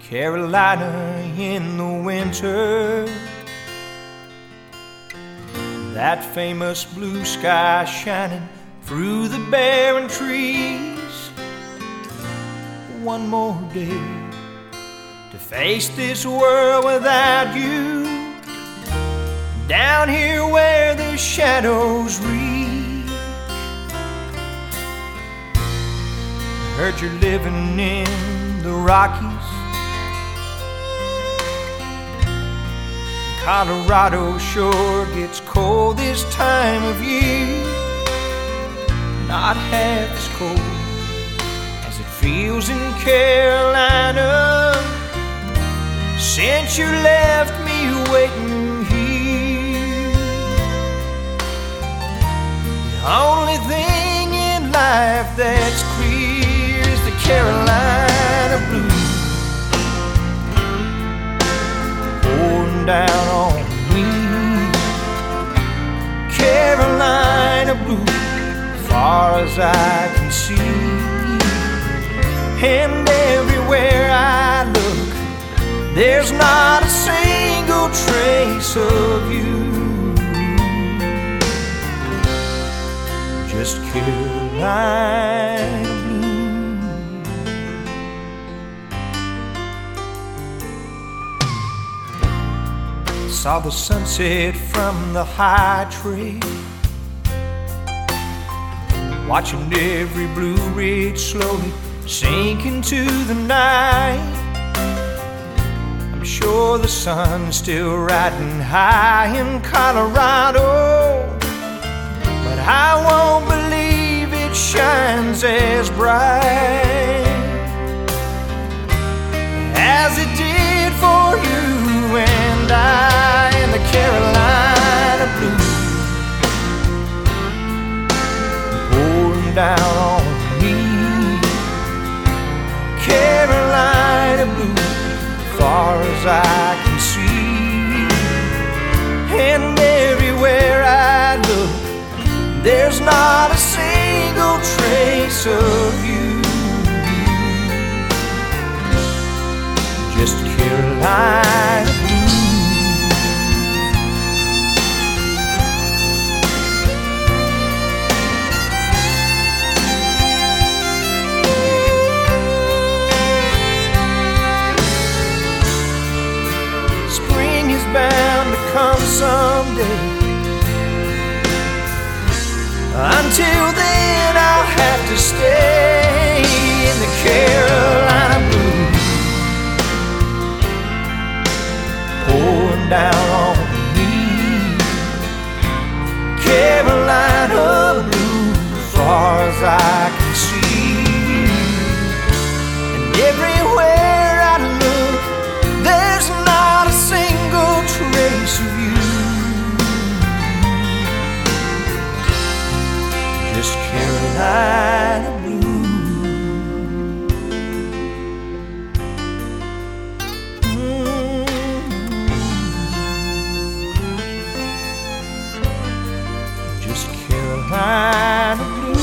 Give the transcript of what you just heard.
Carolina in the winter, that famous blue sky shining through the barren trees. One more day to face this world without you, down here where the shadows reach. Heard you're living in the Rockies, Colorado sure gets cold this time of year. Not half as cold as it feels in Carolina since you left me waiting here. The only thing in life that's clear is the Carolina blues pouring down on me. Carolina blues, far as I can see, and everywhere I look, there's not a single trace of you. Just Carolina blues. Saw the sunset from the high trail, watching every Blue Ridge slowly sink into the night. I'm sure the sun's still riding high in Colorado, but I won't believe it shines as bright as it did for you and I in the Carolina blues, pouring down on me. Carolina blues, far as I can see, and everywhere I look, there's not a single trace of you. Just Carolina blues. Spring is bound to come someday. Until then I'll have to stay in the Carolina blues, pouring down on me. Carolina blues, far as I can see, and everywhere I look, there's not a single trace of you. Just Carolina blues. Just Carolina blues.